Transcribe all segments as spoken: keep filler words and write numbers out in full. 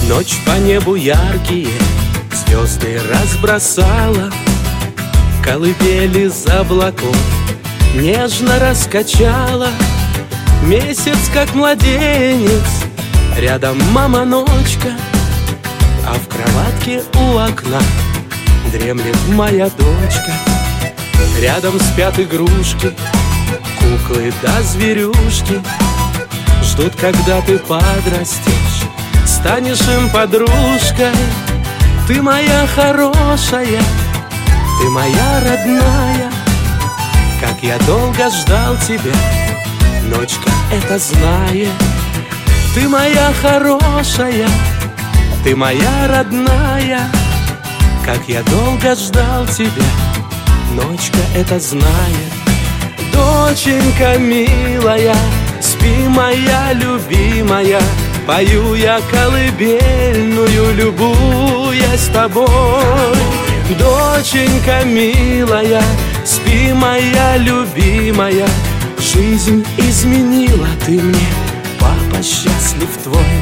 Ночь по небу яркие звезды разбросала, колыбели из облаков нежно раскачала. Месяц, как младенец, рядом мама-ночка, а в кроватке у окна дремлет моя дочка. Рядом спят игрушки, куклы да зверюшки, ждут, когда ты подрастешь, станешь им подружкой. Ты моя хорошая, ты моя родная, как я долго ждал тебя, ночка это знает. Ты моя хорошая, ты моя родная, как я долго ждал тебя, ночка это знает. Доченька милая, спи, моя любимая, пою я колыбельную, любуясь тобой. Доченька милая, спи, моя любимая, жизнь изменила ты мне, папа счастлив твой.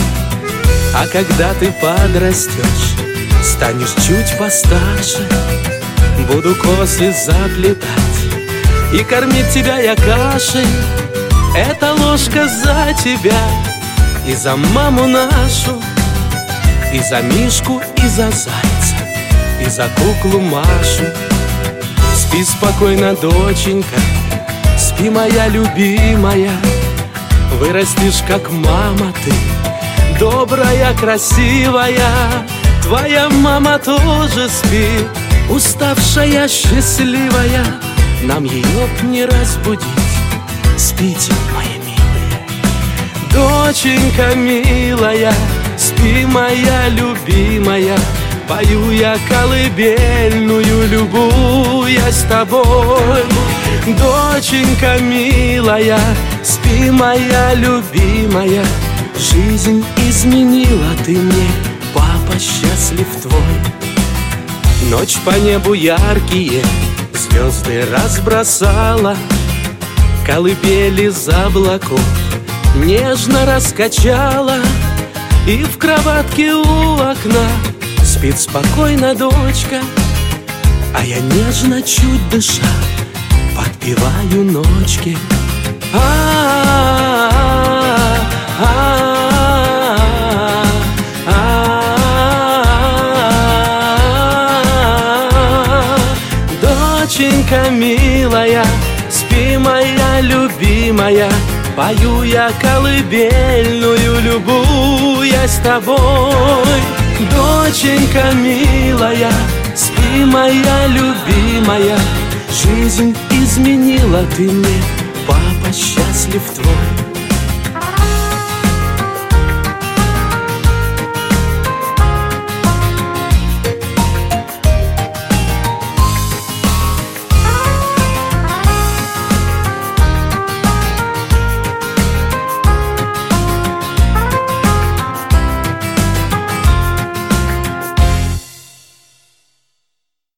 А когда ты подрастешь, станешь чуть постарше, буду косы заплетать и кормить тебя я кашей. Эта ложка за тебя и за маму нашу, и за Мишку, и за зайца, и за куклу Машу. Спи спокойно, доченька, спи, моя любимая, вырастешь, как мама ты, добрая, красивая. Твоя мама тоже спит, уставшая, счастливая, нам ее не разбудить. Спите, мои милые. Доченька милая, спи, моя любимая, пою я колыбельную, любуясь тобой. Доченька милая, спи, моя любимая, жизнь изменила ты мне, папа счастлив твой. Ночь по небу яркие звезды разбросала, колыбели из облаков нежно раскачала. И в кроватке у окна спит спокойно дочка, а я нежно, чуть дыша, подпеваю ночки. Доченька милая, спи, моя любимая, пою я колыбельную, любуясь тобой. Доченька милая, спи, моя любимая, жизнь изменила ты мне, папа счастлив твой.